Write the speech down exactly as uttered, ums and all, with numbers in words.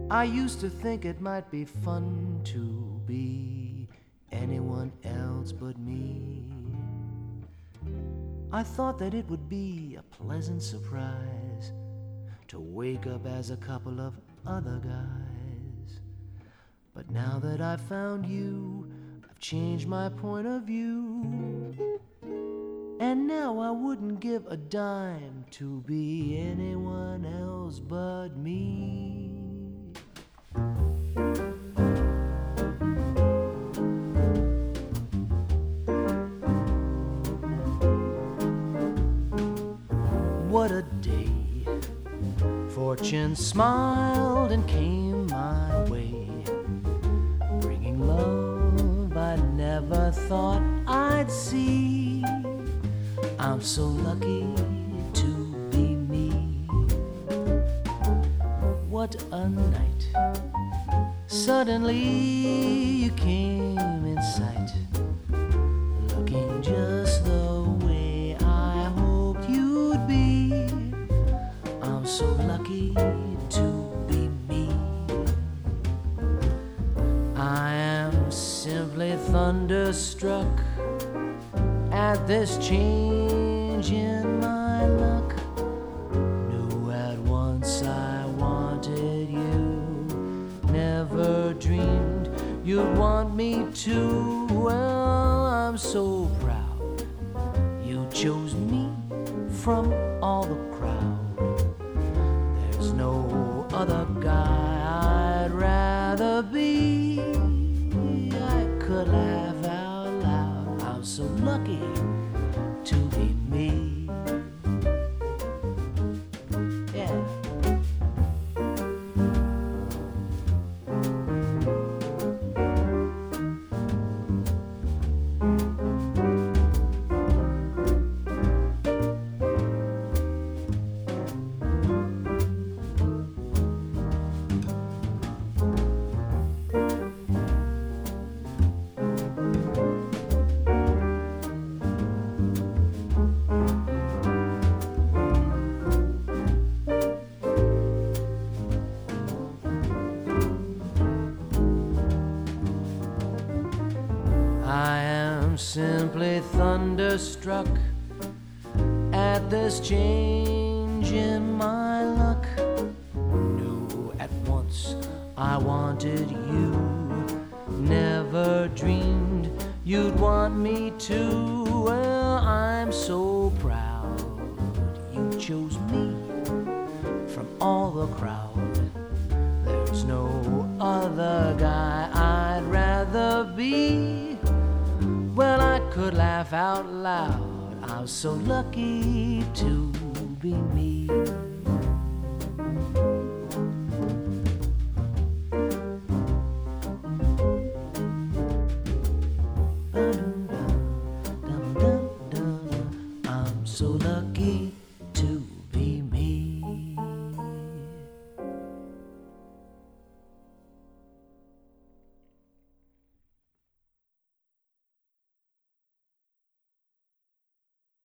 I used to think it might be fun to be anyone else but me. I thought that it would be a pleasant surprise to wake up as a couple of other guys. But now that I've found you, I've changed my point of view. And now I wouldn't give a dime to be anyone else but me. What a day. Fortune smiled and came my way, bringing love I never thought I'd see. I'm so lucky to be me. What a night. Suddenly you came in sight, looking just the way I hoped you'd be. I'm so lucky to be me. I am simply thunderstruck at this change in my luck. Knew at once I wanted you, never dreamed you'd want me to. Well, I'm so proud you chose me from all the crowd. There's no other guy I'd rather be. I could laugh out loud. I'm so lucky to be me. Yeah. I am simply thunderstruck at this change in my luck. Knew at once I wanted you, never dreamed you'd want me to. Well, I'm so proud you chose me from all the crowd. There's no other guy I'd rather be. Well, I could laugh out loud. I'm so lucky to be me.